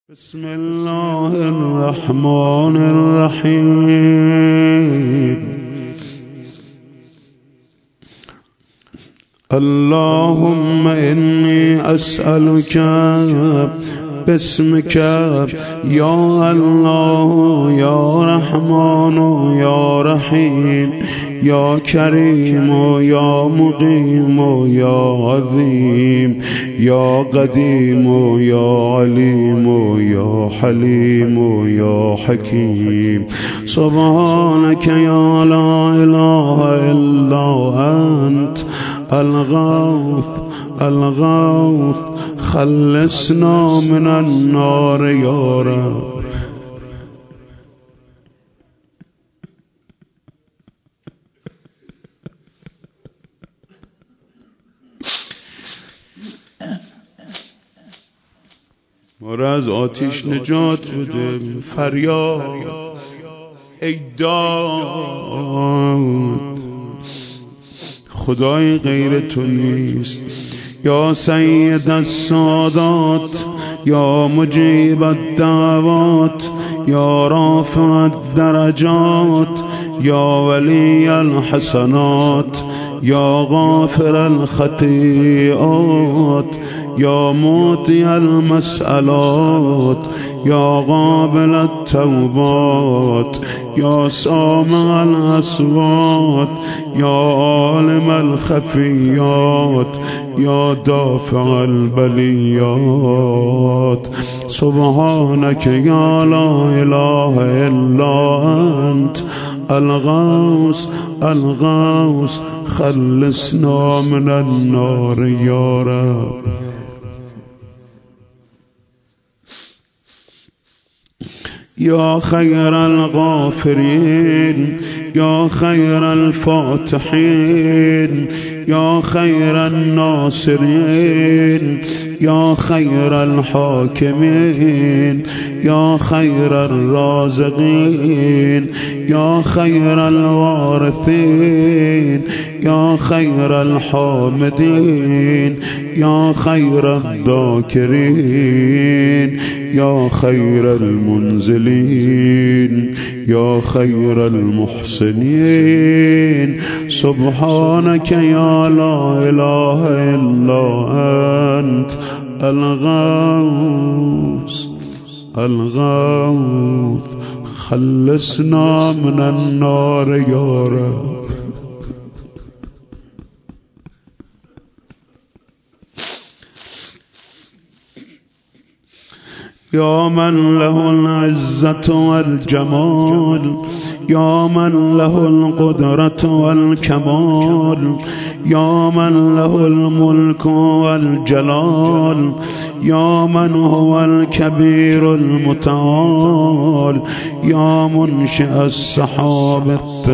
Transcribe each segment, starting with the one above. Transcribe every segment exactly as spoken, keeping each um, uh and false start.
بسم الله الرحمن الرحيم. اللهم إني أسألك باسمك يا الله يا رحمن يا رحيم يا كريم يا مقيم يا عظيم يا قديم يا عليم يا حليم يا حكيم. سبحانك يا لا إله إلا أنت الغوث الغوث خلصنا من النار يا رب. ما را از آتش نجات بده. فریاد ای داد، خدای غیر تو نیست. یا سید السادات یا مجیب الدعوات یا رافع الدرجات یا ولی الحسنات یا غافر الخطیئات یا موتی المسئلات یا قابل التوبات یا سامع الاصوات یا عالم الخفیات یا دافع البلیات. سبحانك یا لا اله الا انت الغوث الغوث خلصنا من النار یا رب. يا خير الغافرين يا خير الفاتحين يا خير الناصرين يا خير الحاكمين يا خير الرازقين يا خير الوارثين يا خير الحامدين يا خير الذاكرين يا خير المنزلين يا خير المحسنين. سبحانك يا لا إله إلا أنت الغوث الغوث خلصنا من النار يا رب. يا من له العزة والجمال يا من له القدرة والكمال يا من له الملك والجلال يا من هو الكبير المتعال يا منشئ السحاب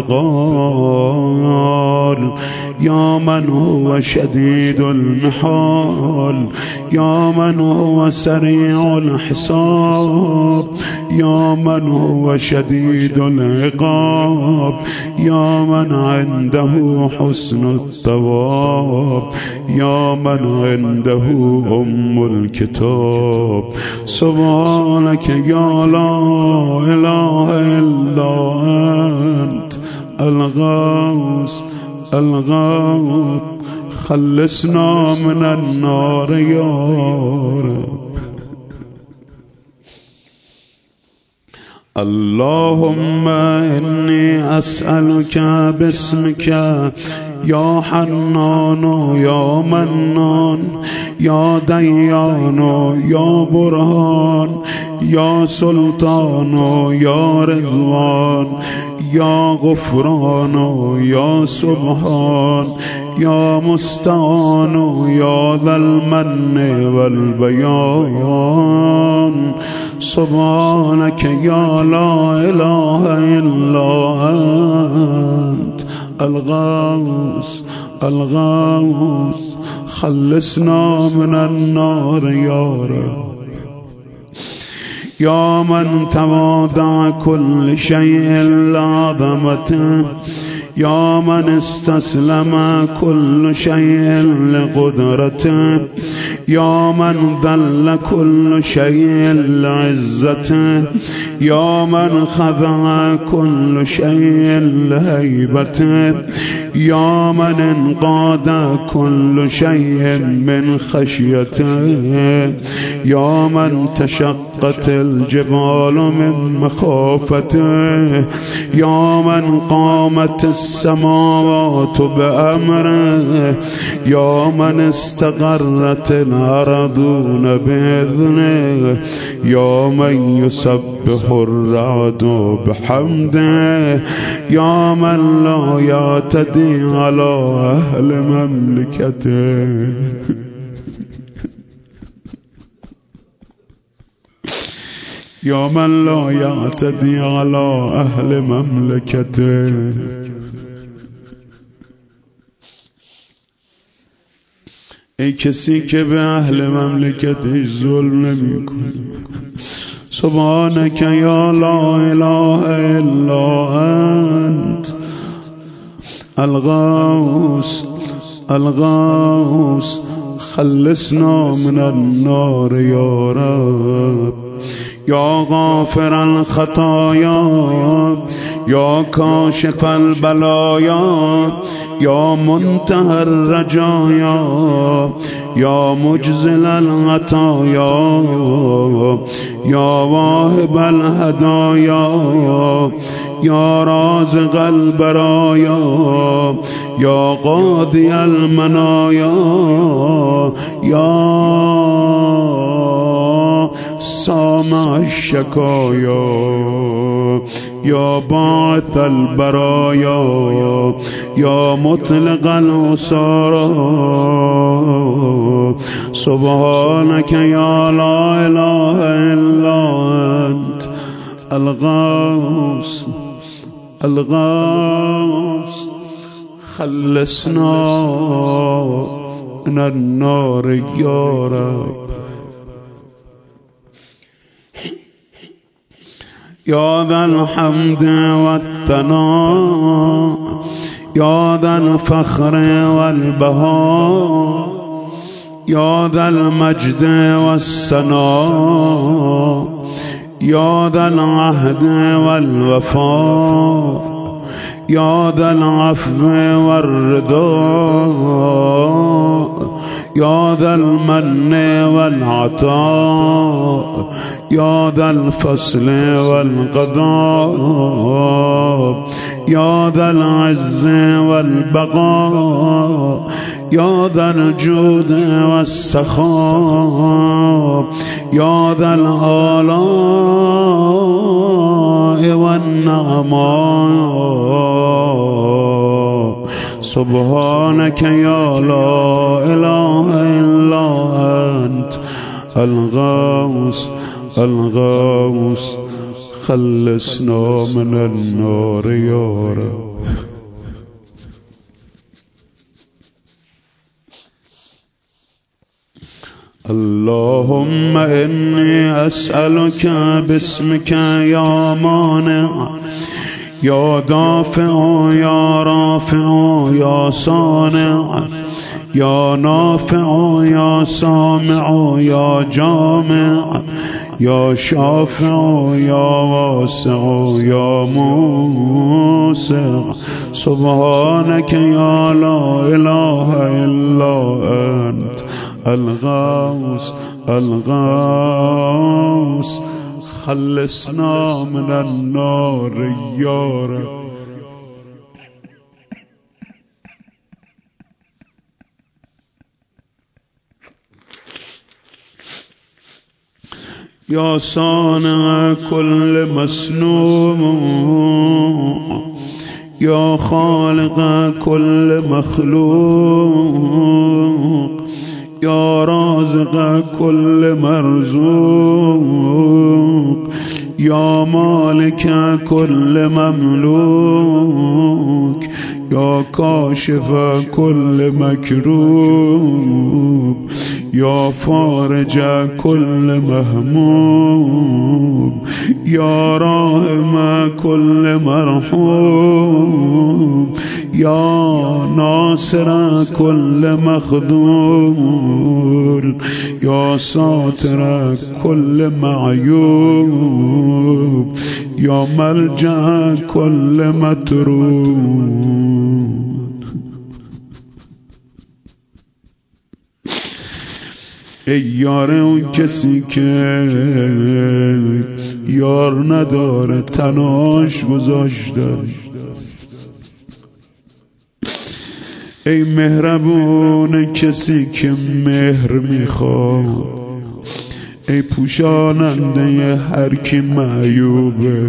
الثقال يا من هو شديد المحال يا من هو سريع الحساب يا من هو شديد العقاب يا من عنده حسن الثواب يا من عنده أم الكتاب. سبحانك يا لا إله إلا أنت الغوث الغوث خلصنا من النار يا رب. اللهم إني أسألك باسمك يا حنان يا منان يا ديان يا برهان يا سلطان يا رضوان يا غفران يا سبحان يا مستعان يا ذا المن والبيان. سبحانك يا لا إله إلا أنت الغوث الغوث خلصنا من النار يا رب. يا من تواضع كل شيء لعظمته يا من استسلم كل شيء لقدرته يا من ذل كل شيء لعزته، يا من خضع كل شيء لهيبته، يا من انقاد كل شيء من خشيته، يا من تشقت الجبال من مخافته، يا من قامت السماوات بأمره، يا من استقرت الأرضون بإذنه، يا من يسبح الرعد بحمده، يا من لا يعتدي على أهل مملكته. يا من لا يعتدي على أهل مملكته. ای کسی که به اهل مملکتش ظلم نمی کنه. سبحانك یا لا اله الا انت الغوث الغوث خلصنا من النار یا رب. یا غافر الخطایا، یا کاشف البلایا، یا منتهى الرجایا، یا مجزل العطایا، یا واهب الهدایا، یا رازق البرایا، یا قاضی المنایا، یا سامع الشکایا، یا باعث البرایا، یا مطلق الاسارا. سبحانك یا لا اله الا انت الغوث الغوث خلصنا من النار یا رب. یا ذا الحمد والثناء، یا ذا الفخر والبهاء، یا ذا المجد والثناء، یا ذا العهد والوفاء، یا ذا العفو والرضا، یا ذا المن والعطاء، یا ذا الفصل والقضاء، یا ذا العز والبقاء، یا ذا الجود والسخاء، یا ذا الآلاء والنعماء. سبحانك یا لا اله الا انت الغوث الغوث خلصنا من النار یا رب. اللهم إني أسألك باسمك يا مانع يا دافع يا رافع يا صانع يا نافع يا سامع يا جامع يا شافع يا واسع يا موسع. سبحانك يا لا إله إلا أنت الغوث الغوث خلصنا من النار يا رب. يا صانع كل مصنوع يا خالق كل مخلوق يا رازق كل مرزوق يا مالك كل مملوك يا كاشف كل مكروب يا فارج كل مهموم يا راحم كل مرحوم یا ناصر کل مخذول یا ساتر کل معیوب یا ملجأ کل مطرود. ای یار اون کسی که یار نداره تناش گذاشته، ای مهربون کسی که مهر میخواد، ای پوشاننده هر کی معیوبه،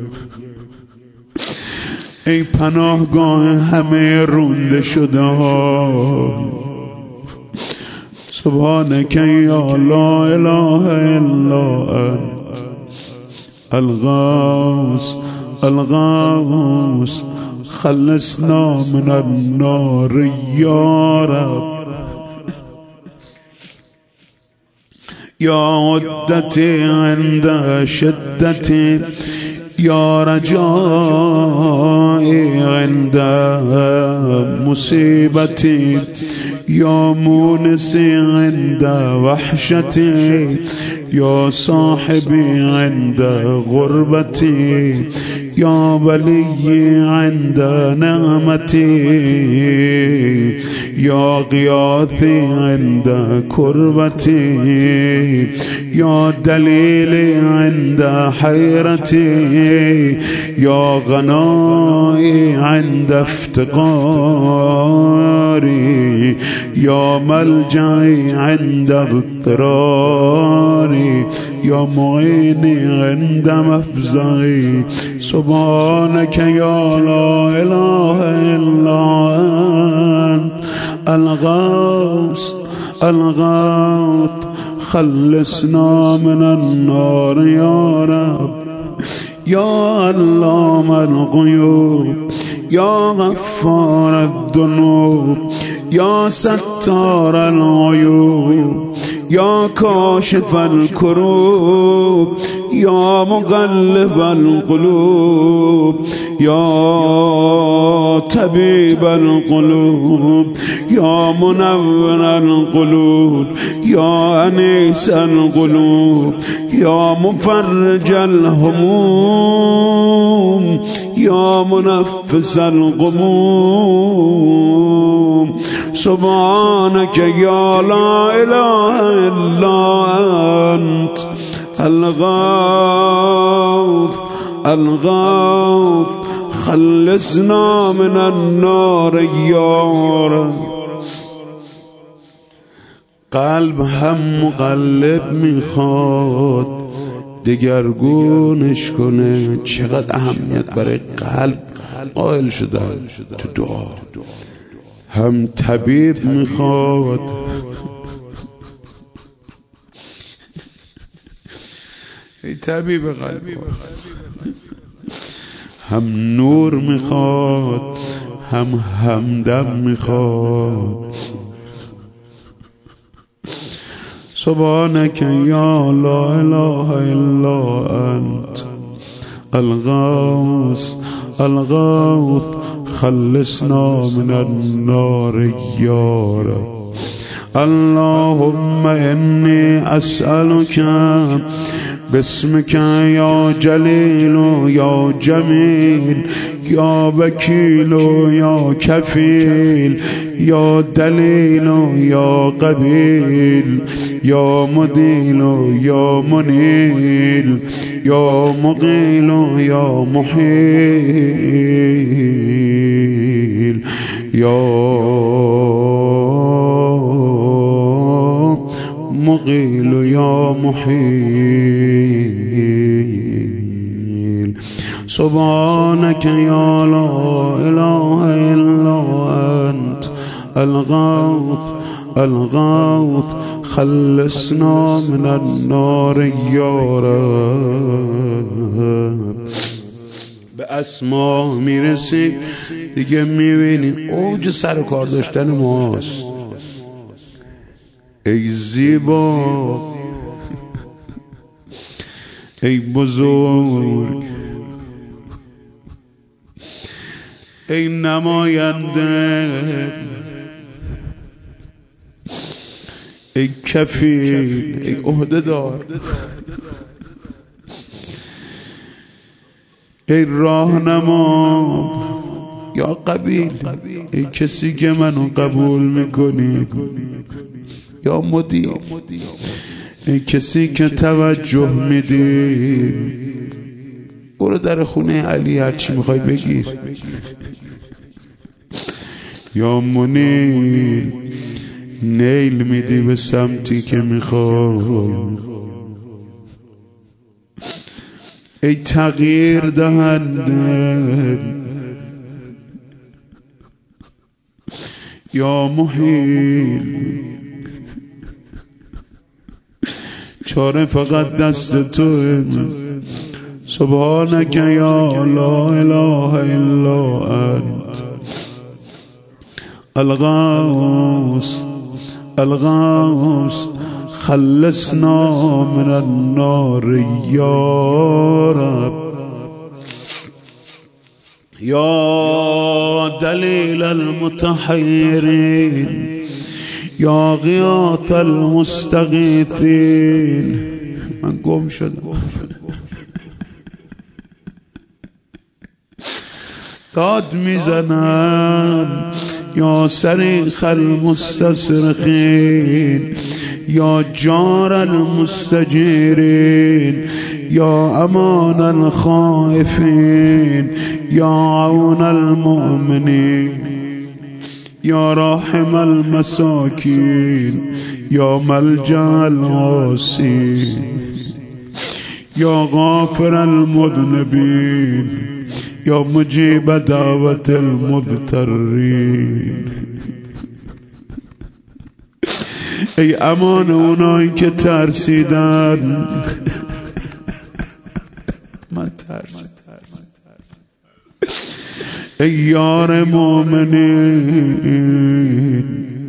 ای پناهگاه همه رونده شده ها. سبحانك یا لا اله الا انت الغوث الغوث خلصنا من النار یا رب. یا عدتی عند شدتی یا رجائی عند مصیبتی یا مونسی عند وحشتی یا صاحبی عند غربتی یا ولی عند نعمتی یا غیاثی عند کربتی یا دلیلی عند حیرتی یا غنایی عند افتقاری یا ملجعی عند اضطراری یا معینی عند مفزعی. سبحانك یا لا اله الا انت الغوث الغوث خلصنا من النار یا رب. یا علام الغیوب یا غفار الذنوب یا ستار العیوب یا کاشف الکروب یا مقلب القلوب یا طبیب القلوب یا منور القلوب یا انیس القلوب یا مفرج الهموم یا منفس الغموم. سبحانك یا لا اله الا انت الغوث الغوث خلصنا من النار یا رب. قلب هم مقلب میخواد دگرگونش کنه. چقدر اهمیت برای قلب قائل شدن تو دعا. هم طبیب میخواد ای طبیب قلب، هم نور میخواد هم همدم میخواد. سبحانك یا لا اله الا انت الغوث الغوث خلصنا من النار یا رب. اللهم انی اسألك باسمك یا جلیل یا جمیل یا وکیل یا کفیل یا دلیل یا قبیل یا مدیل یا منیل یا مقیل یا محیل یا مقیل یا محیل. سبحانك یا لا اله الا انت الغوث الغوث خلصنا من النار یا رب. به اسما میرسید دیگه، میبینی اوج سر کار داشتن ماست. ای زیبا ای بزرگ ای نماینده، ای کفیل، ای عهده‌دار، ای راهنما یا قبیل، ای کسی که منو قبول میکنی، یا مدیر، ای کسی که توجه میدی، برو در خونه علی هرچی میخوای بگیر. یا منیل، نیل میدی به سمتی که میخوای. ای تغییر دهنده، یا محیل، چاره فقط دست توه. سبحانك یا لا اله الا انت الغوث الغوث خلصنا من النار یا رب. یا دلیل المتحیرین، یا غیاث المستغیثین. من گم شدم. داد میزنم یا صریخ المستصرخین، یا جار المستجیرین، یا امان الخائفین، یا عون المؤمنین، یا راحم المساکین، یا ملجأ العاصین، یا غافر المذنبین، یا مجیب دعوت المضطرین. ای امان اونایی که ترسیدن. من ترسیدم. ای یار مومنین،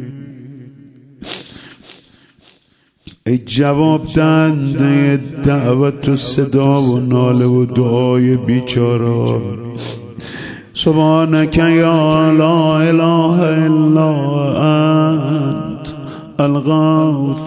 ای جواب دهنده دعوت و صدا و ناله و دعای بیچارا. سبحانك یا لا اله الا انت الغوث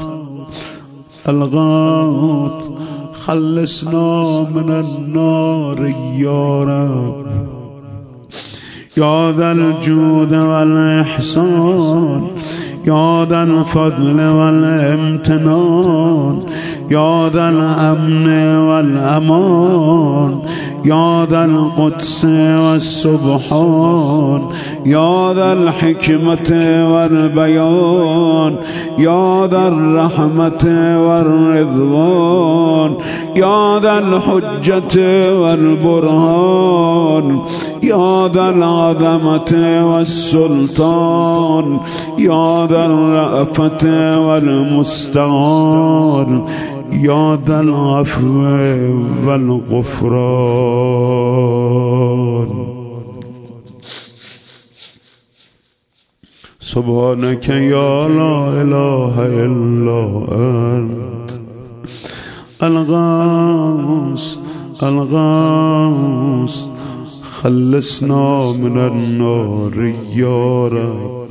الغوث خلصنا من النار یا رب. یا ذا الجود والاحسان، یا ذا الفضل والامتنان، یا ذا الامن والامان، یا ذا القدس والسبحان، یا ذا الحکمة والبیان، یا ذا الرحمة والرضوان، یا ذا الحجة والبرهان، یا ذا العظمة والسلطان، یا ذا الرأفة والمستعان، یا ذا العفو والغفران. سبحانك یا لا اله الا انت الغوث الغوث خلصنا من النار یا رب.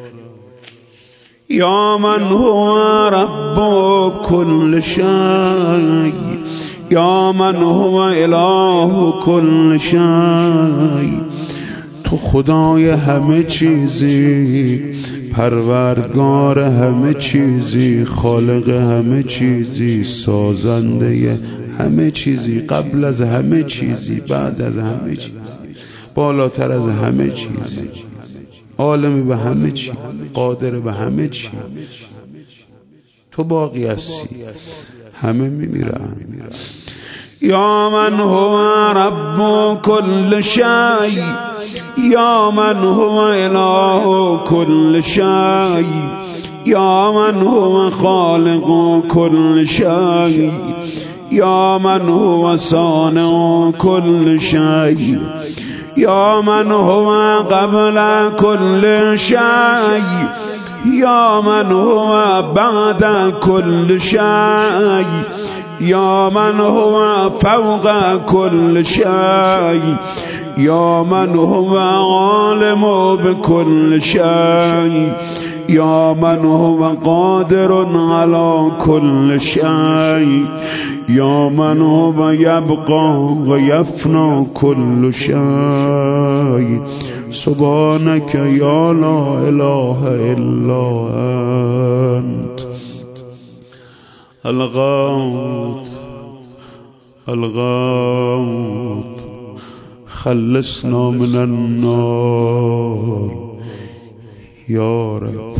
یا من هو رب كل شيء، یا من هو اله كل شيء. تو خدای همه چیزی، پروردگار همه چیزی، خالق همه چیزی، سازنده همه چیزی، قبل از همه چیزی، بعد از همه چیزی، بالاتر از همه چیزی، عالم به همه چی، قادر به همه چی. تو باقی هستی، همه میمیرن. یا من هو رب كل شيء، یا من هو اله كل شيء، یا من هو خالق كل شيء، یا من هو صانع كل شيء، یا من هو قبل كل شيء، یا من هو بعد كل شيء، یا من هو فوق كل شيء، يا من هو عالم بكل شيء يا من هو قادر على كل شيء يا من هو يبقى ويفنى كل شيء سبحانك يا لا إله إلا أنت الغوث الغوث خلصنا من النار يا رب.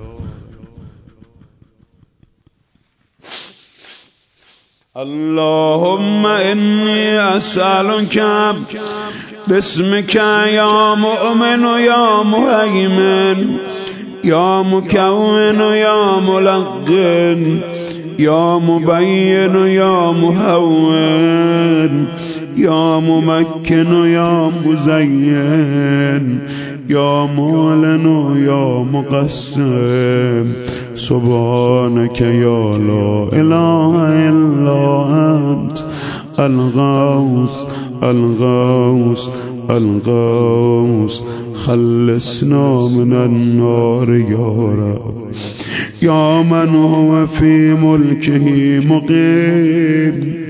اللهم إني أسألك باسمك يا مؤمن يا مهيمن يا مكون يا ملقن يا مبين يا مهون يا ممكن يا مزين يا معلن يا مقسم سبحانك يا لا إله إلا أنت الغوث الغوث الغوث خلصنا من النار يا رب. يا من هو في ملكه مقيم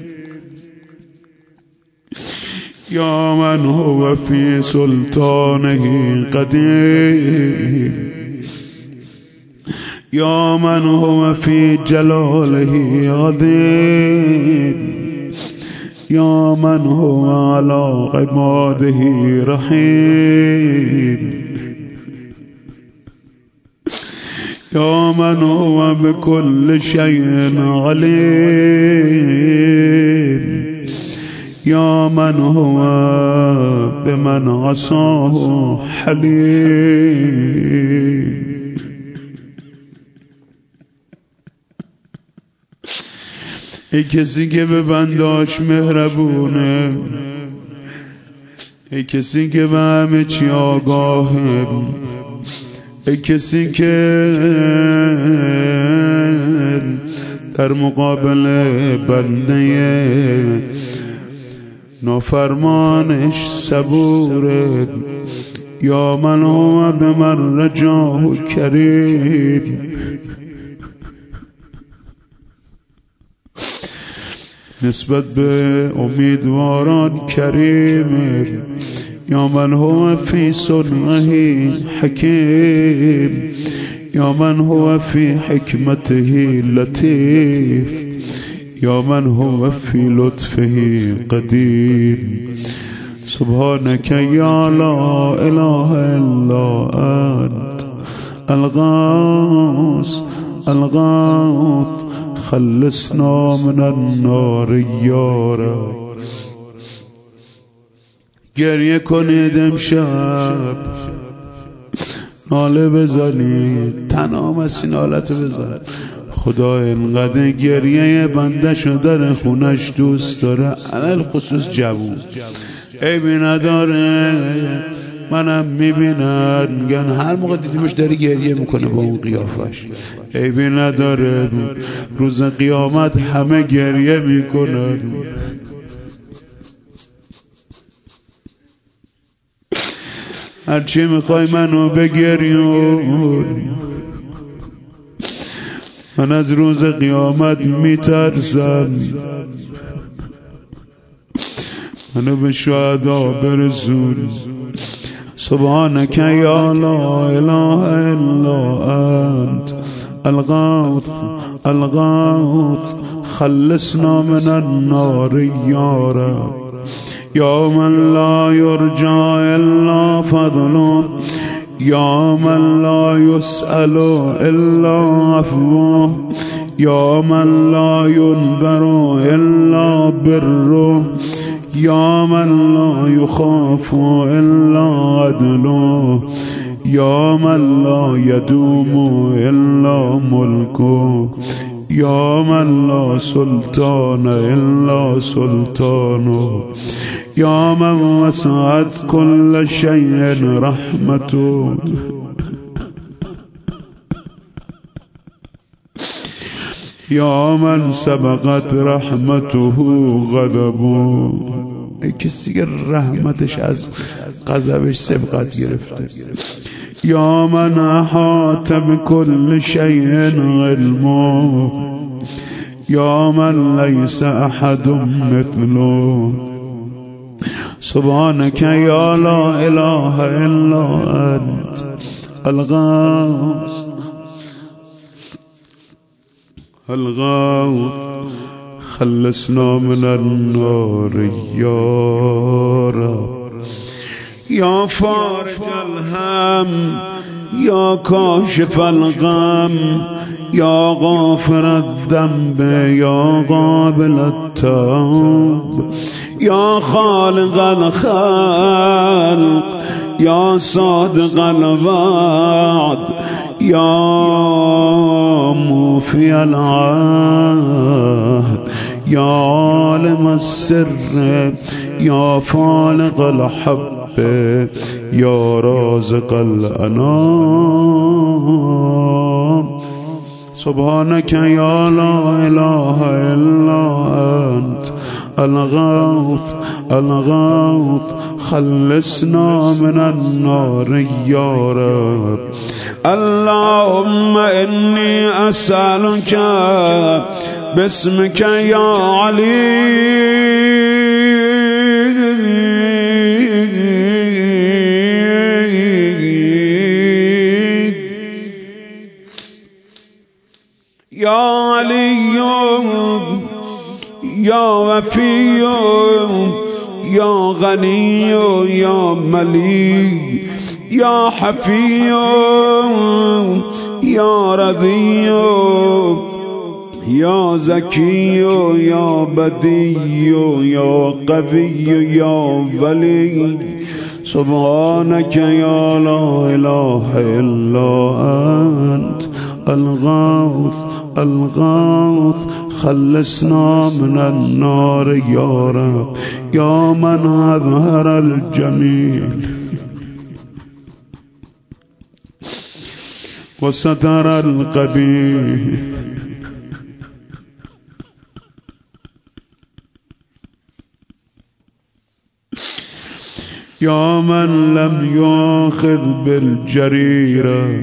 يا من هو في سلطانه قديم يا من هو في جلاله عظيم يا من هو على عباده رحيم يا من هو بكل شيء عليم يا من هو بمن عصاه حليم. ای کسی که به بنداش مهربونه ای کسی که به همه چی آگاهه ای کسی که در مقابل بنده نافرمانش صبوره یا من هو بمن رجاه کریم نسبت به امیدواران کریم یا من هو فی صنعه حکیم یا من هو فی حکمته لطیف یا من هو فی لطفه قدیم سبحانك یا لا اله الا انت الغوث الغوث خلصنا من النار یا رب. گریه کنید امشب ناله بزنید تنها مسین حالت بزنید خدا اینقدر گریه بنده شو در خونش دوست داره علل خصوص جوون عیبی نداره منم میبینن میگن هر موقع دیدیمش داری گریه میکنه با اون قیافش عیبی نداره روز قیامت همه گریه میکنن هرچی میخوای منو بگریون من از روز قیامت میترسم منو به شهدا برسون سبحانك یا لا اله الا انت الغوث الغوث خلصنا من النار یا رب. یا من لا یرجى الا فضله یا من لا يسأل الا عفوه یا من لا ينذر الا بره یا من لا يخاف الا عدله یا من لا يدوم الا ملكه یا من لا سلطان الا سلطانه یا من وسعت كل شيء رحمته یا من سبقت رحمته غضبه. ای کسی که رحمتش از غضبش سبقت گرفته. یا من احاط بكل شیء علمه یا من لیس احد مثله سبحانك یا لا اله الا انت الغوث الغوث خلصنا من النار یا رب یا فارج الهم یا کاشف الغم یا غافر الذنب یا قابل التوب یا خالق الخلق یا صادق الوعد یا موفی العهد یا عالم السر یا فالق الحب یا رازق الانام سبحانك یا لا اله الا انت الغوث الغوث خلصنا من النار یا رب. اللهم انی اسألك باسمك یا علی یا علی یا وفی یا غنی یا ملی یا حفی یا رضی یا زکی یا بدی یا قوی یا ولی سبحانك یا لا اله الا انت الغوث الغوث خلصنا من النار یا رب. یا من اظهر الجمیل و ستر القبیح یا من لم یاخذ بالجریرة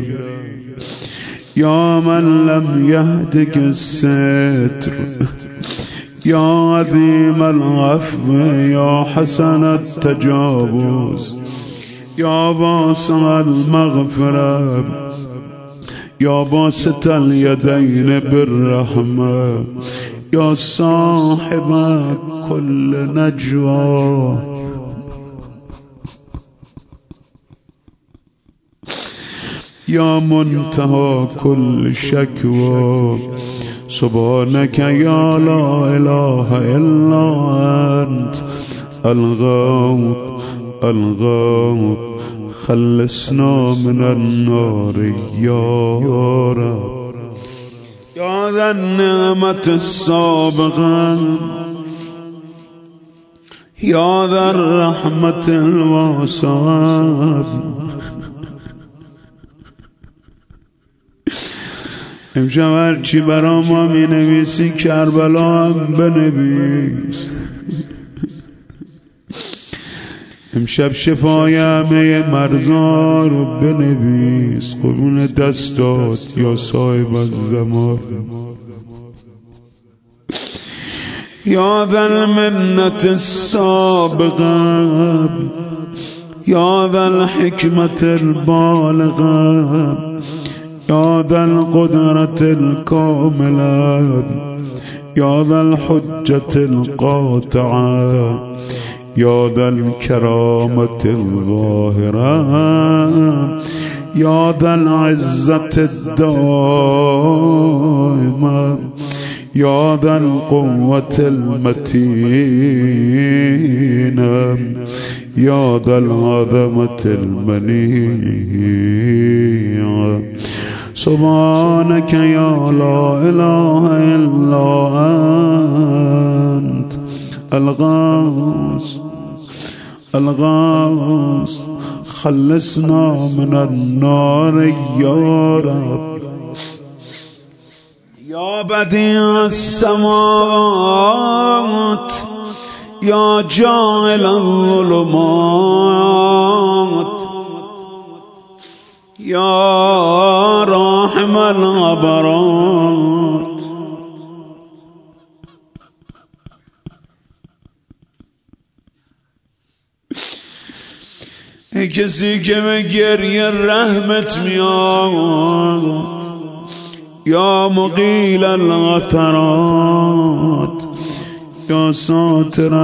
یا من لم یهدک الستر یا عظیم العفو یا حسن التجاوز یا واسع المغفرة یا باسط الیدین بالرحمة یا صاحب كل نجوى یا منتهى كل شكوى سبحانك یا لا اله الا انت الغوث الغوث خلصنا من النار یا رب. یا ذا النعمة السابقة یا ذا الرحمة الواسعة امشب هرچی برا ما می نویسی کربلا هم بنویس. امشب شفای همه مرزا رو بنویس قربون دستات یا صاحب الزمان. یا ذا المنة السابقة یا ذا الحکمة البالغة یا ذا القدرة الكاملة یا ذا الحجة القاطعة یا ذا الكرامة الظاهرة یا ذا العزة الدائمة یا ذا القوة المتينة یا ذا العظمة المنيعة سبحانك یا لا اله الا انت الغوث الغوث خلصنا من النار یا رب. یا بدیع السماوات يا جاعل الظلمات يا راحم الغبرات ای کسی که به گریه رحمت میاد یا مقیل الغثرات یا ساتر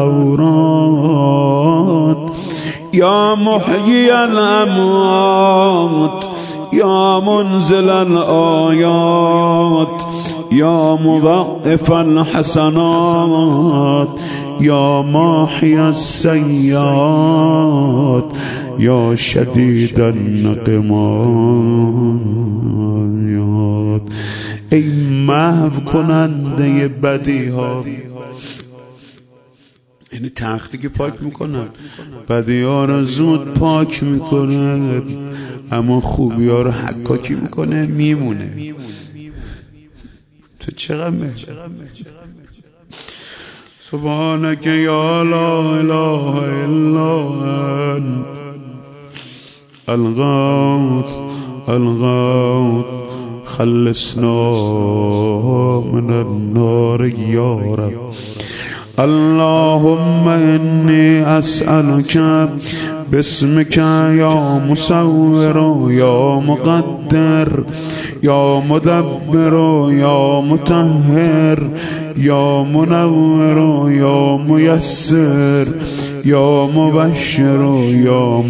العورات یا محیی الاموات یا منزل الآیات یا مضاعف الحسنات یا ماحی السیئات یا شدید النقمات ای محو کننده بدی ها. یعنی تختی که پاک میکنن بدی ها رو زود پاک میکنه اما خوبی ها رو حکاکی میکنه میمونه. تو چقدر مهر سبحانك یا لا اله الا انت الغوث الغوث خلصنا من النار یا رب. اللهم إني أسألك باسمك يا مصور يا مقدر يا مدبر يا مطهر يا منور يا ميسر يا مبشر يا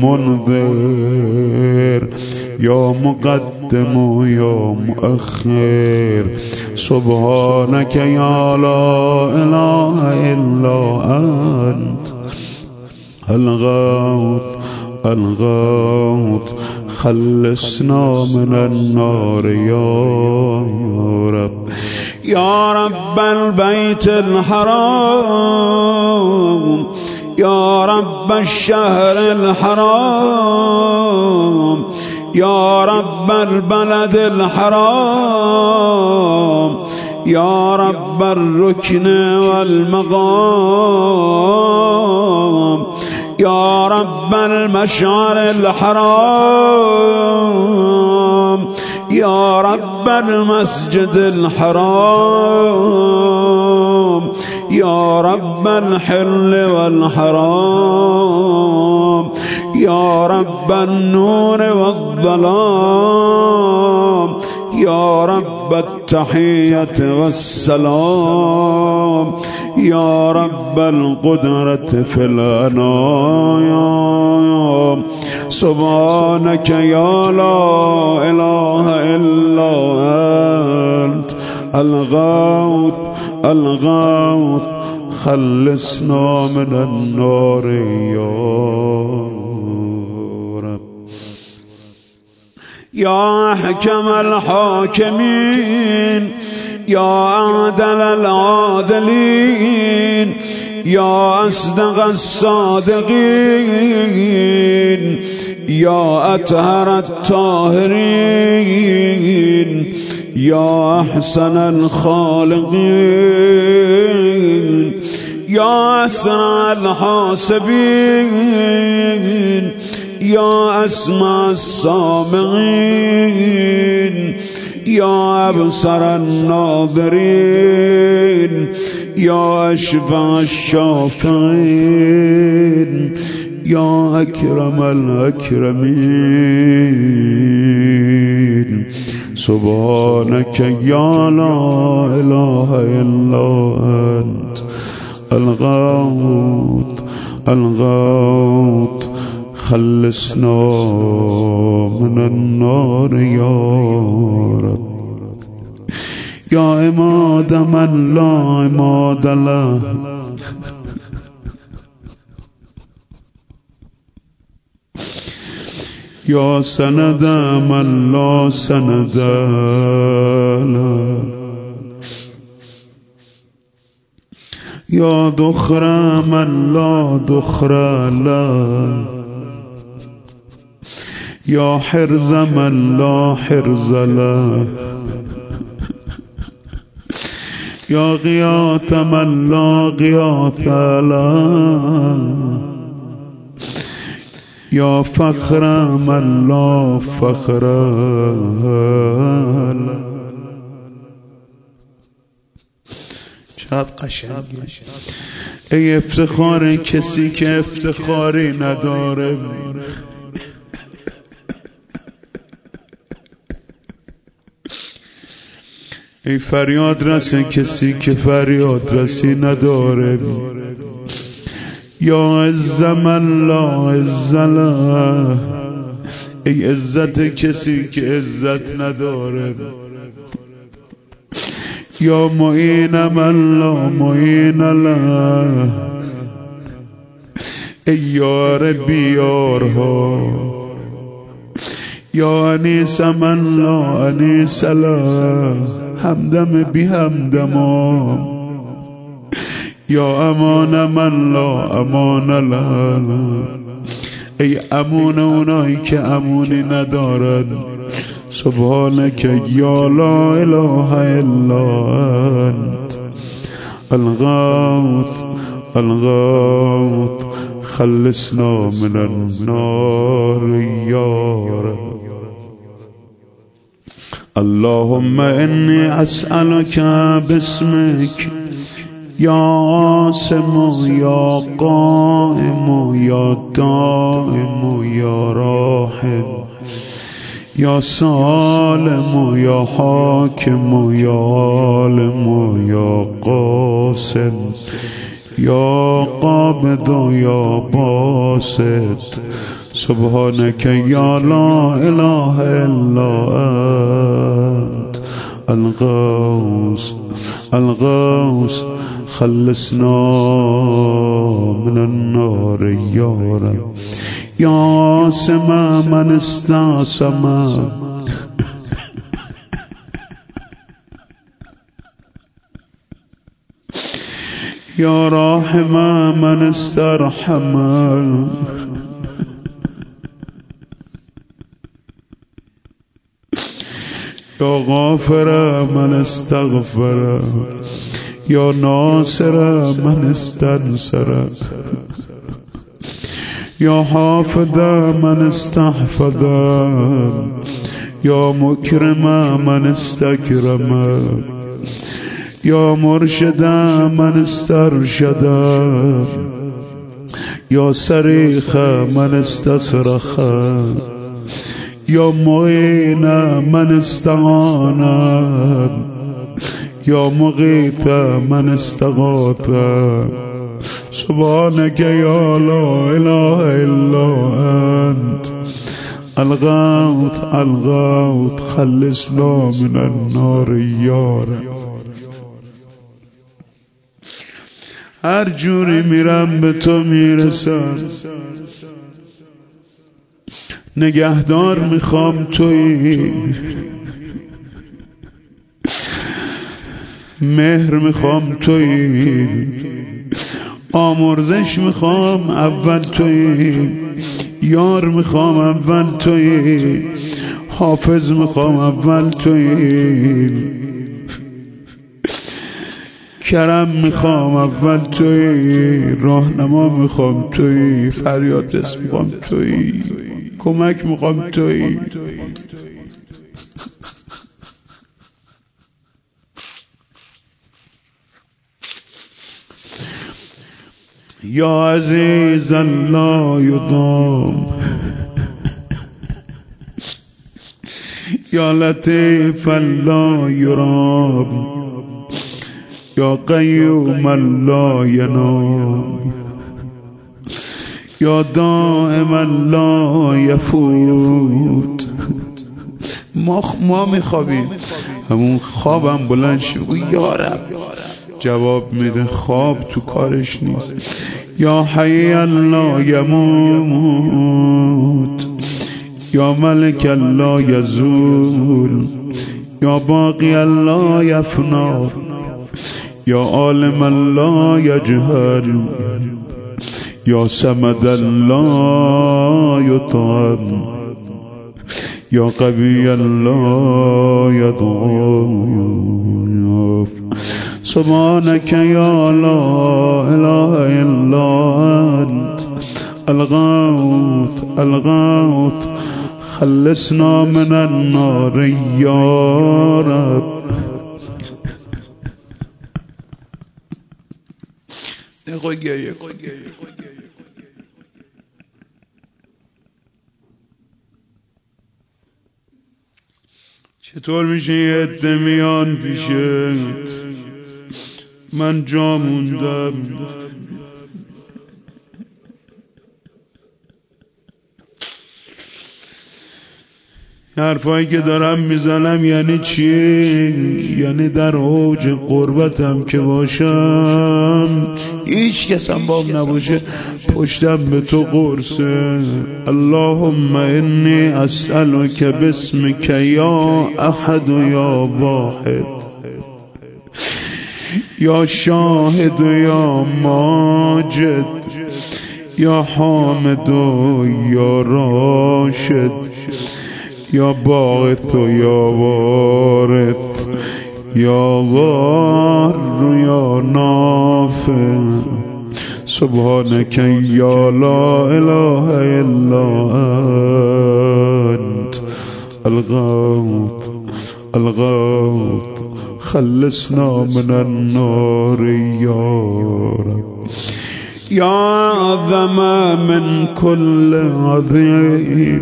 منذر يا مقدم يا مؤخر سبحانك يا لا إله إلا أنت الغوث الغوث خلصنا من النار يا رب. يا رب البيت الحرام يا رب الشهر الحرام يا رب البلد الحرام يا رب الركن والمقام يا رب المشعر الحرام يا رب المسجد الحرام يا رب الحل والحرام يا رب النور والظلام يا رب التحية والسلام يا رب القدرة في الأنام سبحانك يا لا إله إلا أنت الغوث الغوث خلصنا من النار يا رب. يا أحكم الحاكمين يا أعدل العادلين يا أصدق الصادقين يا أطهر الطاهرين يا أحسن الخالقين يا أسرع الحاسبين يا أسمع السامعين يا أبصر الناظرين يا أشفع الشافعين يا أكرم الأكرمين سبحانك يا لا إله إلا أنت الغوث الغوث خلصنا من النار يا رب. يا عماد من لا عماد له يا سند من لا سند له يا دخر من لا دخر له يا حرز من لا حرز له یا غیاث من لا غیاث له یا فخر من لا فخر له. چقدر قشنگه. ای افتخار کسی که افتخاری نداره. ای فریاد رس کسی که فریاد رسی نداره. یا عز من لا عز له ای عزت کسی که عزت نداره. یا معین من لا معین له ای یار بیارها. یا انیس من لا انیس له همدم بی همدمام. یا امان من لا امان له ای امون اونایی که امونی ندارن. سبحانك یا لا اله الا انت الغوث الغوث خلصنا من النار یا رب. اللهم انی اسألك باسمك یا عاصم یا قائم یا دائم یا راحم یا سالم یا حاکم یا عالم یا قاسم یا قابض یا باسط. سبحانك یا لا اله الا انت الغوث الغوث خلصنا من النار یا رب. یا عاصم من استعصم یا راحم من استرحم یا غافر من استغفر یا ناصر من استنصر یا حافظ من استحفظ یا مکرم من استکرم یا مرشد من استرشد یا صریخ من استصرخ یا معین من استعان یا مغیث من استغاث. سبحانك یا لا اله الا انت الغوث الغوث خلصنا من النار یا رب. هر جوری میرم به تو میرسم. نگهدار میخوام تویی. مهر میخوام تویی. آمرزش میخوام اول تویی. یار میخوام اول تویی. حافظ میخوام اول تویی. کرم میخوام اول تویی. راهنما میخوام تویی. فریاد رس میخوام تویی. کمک میخوام تویی. یا عزیز لا یضام یا لطیف لا یرام یا قیوم لا ینام یا دائم لا یفوت. ما ما میخوابیم، همون خوابم بلند شد یا رب جواب میده. خواب تو کارش نیست. یا حی لا یموت یا ملک لا یزول یا باقی لا یفنا یا عالم لا یجهل یا صمد لا یطعم یا قوی لا یضعف. سبحانك يا لا إله إلا أنت الغوث الغوث خلصنا من النار يا رب. چطور میشه یه عده میان پیشت من جا موندم حرفایی که دارم میزنم یعنی چی؟ یعنی در اوج قربتم که باشم هیچ کسم بام نباشه پشتم به تو قرصه. اللهم انی اسألک باسمک یا احد یا واحد یا شاهد یا ماجد یا حامد یا راشد یا باعث یا وارث یا ضار یا نافع سبحانك یا لا اله الا انت الغوث الغوث خلصنا من النار یا رب. یا اعظم من كل عظیم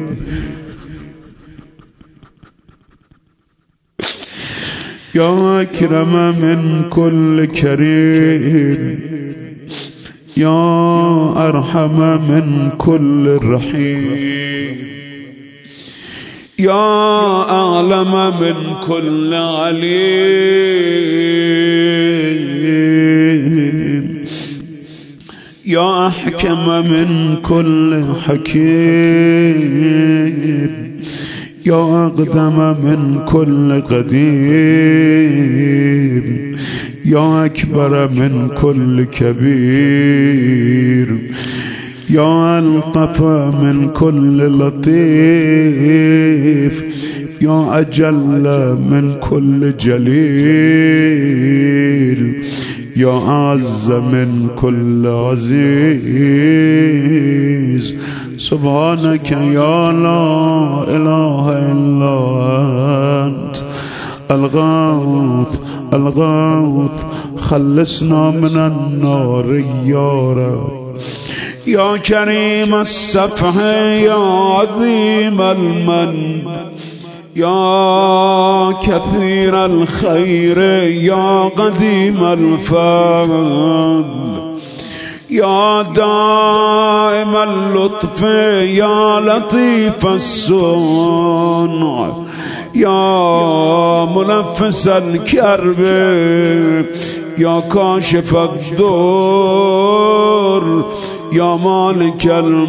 یا اکرم من کل کریم یا ارحم من کل رحیم یا اعلم من کل علیم یا احکم من کل حکیم یا اقدم من کل قدیم یا اکبر من کل کبیر یا الطف من کل لطیف یا اجل من کل جلیل یا اعز من کل عزیز سبحانك يا لا إله إلا أنت الغوث الغوث خلصنا من النار يا رب. يا كريم الصفح يا عظيم المن يا كثير الخير يا قديم الفضل يا دائم اللطف يا لطيف الصنع يا منفس الكرب يا كاشف الضر يا مالك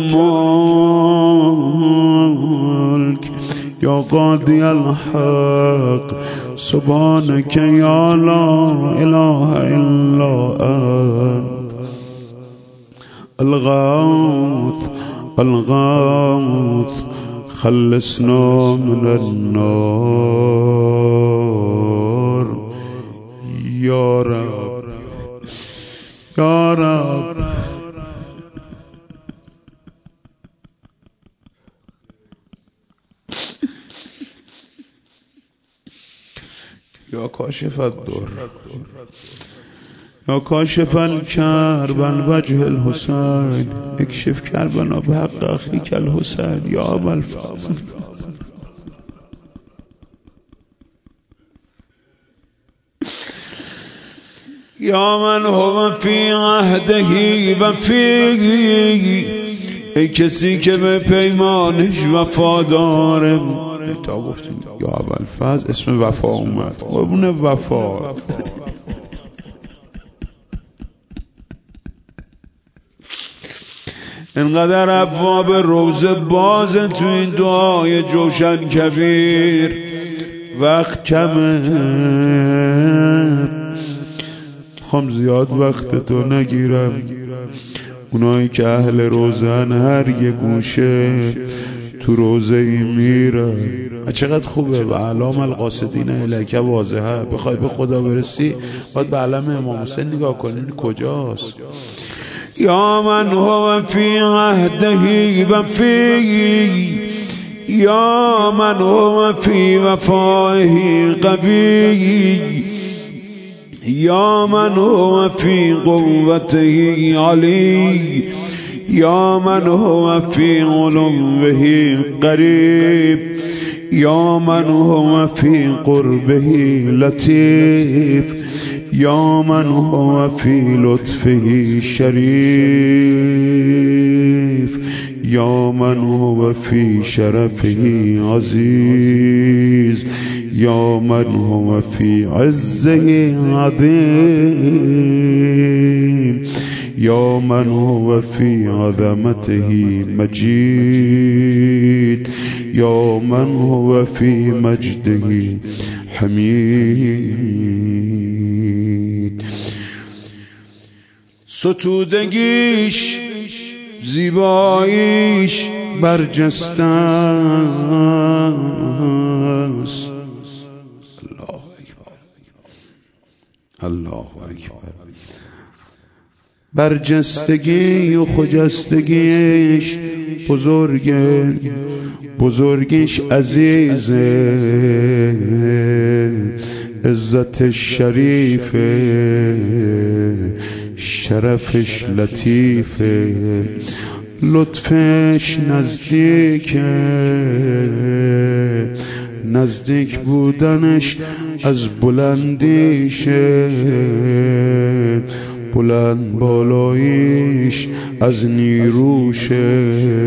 الملك يا قاضي الحق سبحانك يا لا إله إلا أنت الغوث الغوث خلصنا من النار يا رب يا رب. يا كاشف الضر يا كاشف الكرب عن وجه الحسين اكشف كربنا بحق أخيك الحسين يا أبا الفضل. يا من هو في عهده وفيه ای کسی که به پیمانش وفاداره. تا گفتیم یا ابا الفضل اسم وفا اومد قربون وفا. انقدر ابواب روزه باز تو این دعای جوشن کبیر وقت کمه خواهم زیاد وقت تو نگیرم. اونایی که اهل روزن هر یه گوشه تو روزه ای میره. چقدر خوبه. و علام القاصدین الیک واضحه. بخوای به خدا برسی باید به علم امام حسین نگاه کنین کجاست. یا من هو فی عهده و فی یا من هو فی وفائه قوی یا من هو فی قوته علی یا من هو فی علوه قریب یا من هو فی قربه لطیف یا من هو فی لطفه شریف یا من هو فی شرفه عزیز یا من هو فی عزه عظیم یا من هو فی عظمته مجید یا من هو فی مجده حمید. ستودگیش زیباییش برجسته است. الله اکبر الله اکبر. برجستگی و خجستگیش بزرگه، بزرگیش عزیزه، عزتش شریفه، شرفش لطیفه، لطفش نزدیکه، نزدیک بودنش از بلندیشه، بلند بالاییش از نیروشه،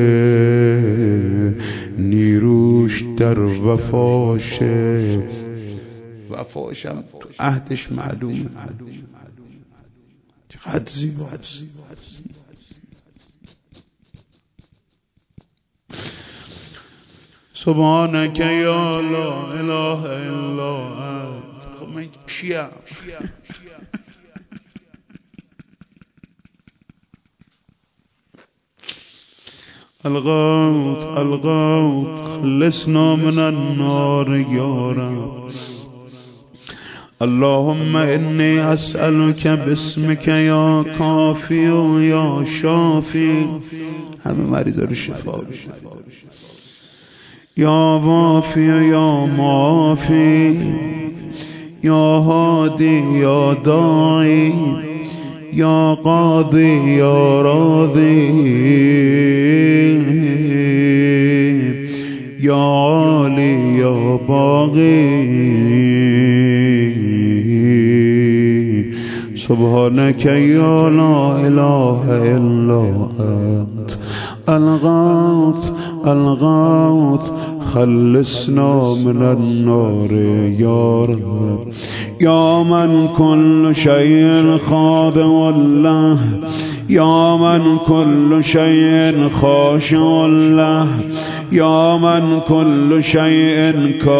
نیروش در وفاشه، وفاشم تو عهدش معلومه. چقدر زیباست. سبحانك یا لا اله الا انت. خب من کیم؟ الغوث الغوث خلصنا من النار يا رب. اللهم إني أسألك باسمك يا كافي يا شافي. همه مریضا رو شفا بشه. یا وافی یا مافی یا هادی یا داعی یا قاضی یا راضی یا عالی یا باقی. سبحانك یا لا اله الا انت الغوث الغوث خلصنا من النار يا رب. يا من كل شيء خاضع له، يا من كل شيء خاشع له، يا من كل شيء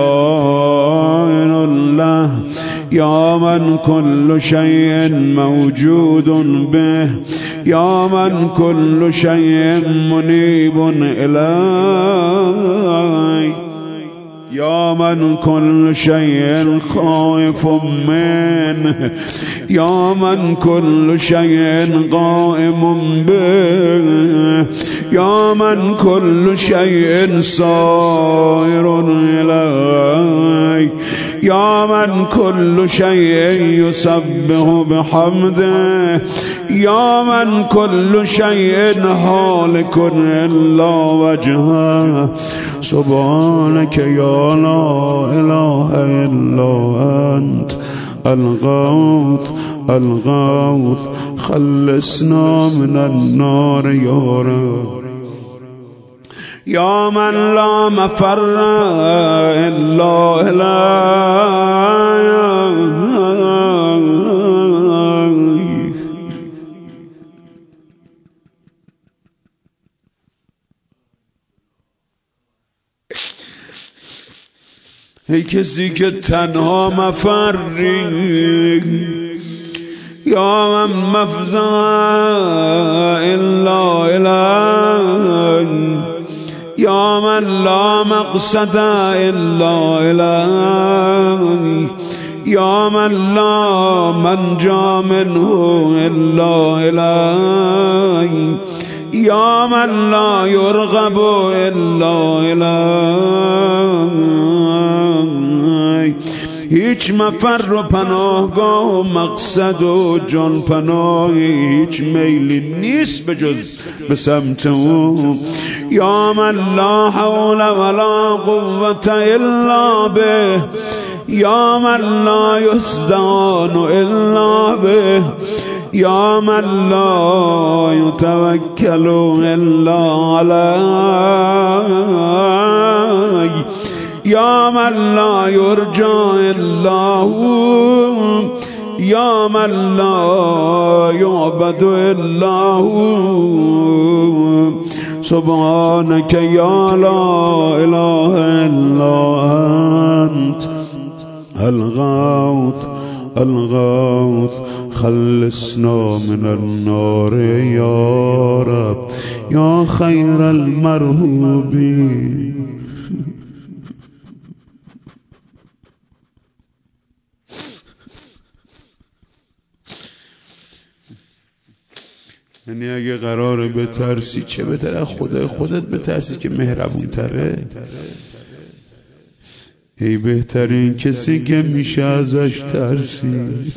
كائن له، يا من كل شيء موجود به، يا من كل شيء منيب إليه، يا من كل شيء خائف منه، يا من كل شيء قائم به، يا من كل شيء صائر إليه، يا من كل شيء يسبح بحمده، يا من كل شيء هالك إلا وجهه. سبحانك يا لا إله إلا أنت الغوث الغوث خلصنا من النار يا رب. يا من لا مفر إلا إليه، ای کسی که تنها مفری، یا من مفزع الا اله، یا من من لا مقصد إلا إليه يا من لا منجا منه إلا إليه يا من لا يرغب إلا إليه هیچ مفر و پناهگاه و مقصد و جان پناهی هیچ میلی نیست به جز به سمت او یا من لا حول ولا قوة الا به یا من لا یستعان الا به یا من لا یتوکل الا علیه یا من لا یرجا الا هو یا من لا یعبد الا هو سبحانك یا لا اله الا انت الغوث الغوث خلصنا من النار یا رب یا خیر المرهوبین. یعنی اگه قراره بترسی چه بهتر از خدای خودت بترسی که مهربون تره. ای بهترین کسی که میشه ازش ترسید.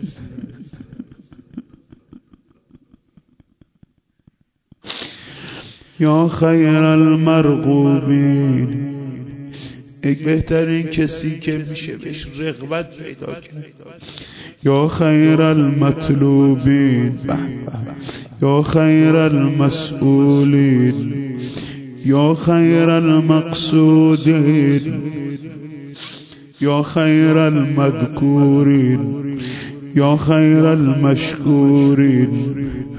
یا خیر المرغوبین ای بهترین کسی که میشه بهش رغبت پیدا کنه. یا خیر المطلوبین یا خیر المسئولین یا خیر المقصودین یا خیر المذکورین یا خیر المشکورین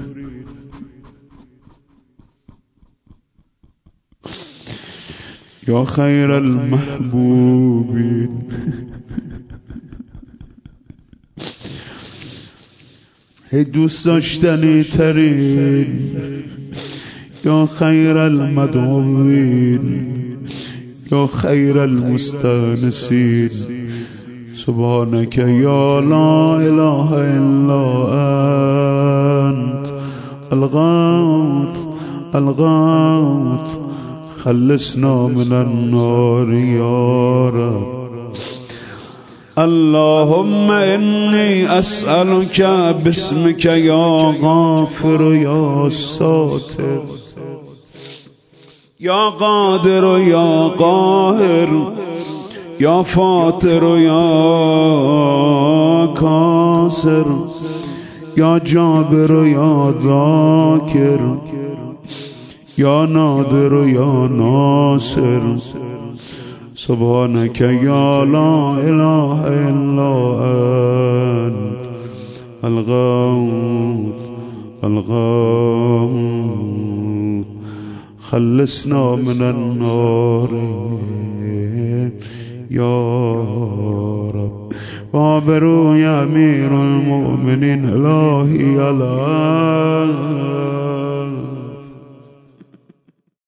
یا خیر المحبوبین ای دوست داشتنی ترین یا خیر المدعوین یا خیر المستانسین سبحانك یا لا اله الا انت الغوث الغوث خلصنا من النار یا رب. اللهم إني أسألك باسمك يا غافر يا ساتر يا قادر يا قاهر يا فاتر يا كاسر يا جابر يا ذاكر يا نادر يا ناصر سبحانك يا لا إله إلا أنت الغوث الغوث خلصنا من النار يا رب. وبروي أمير المؤمنين إلهي الله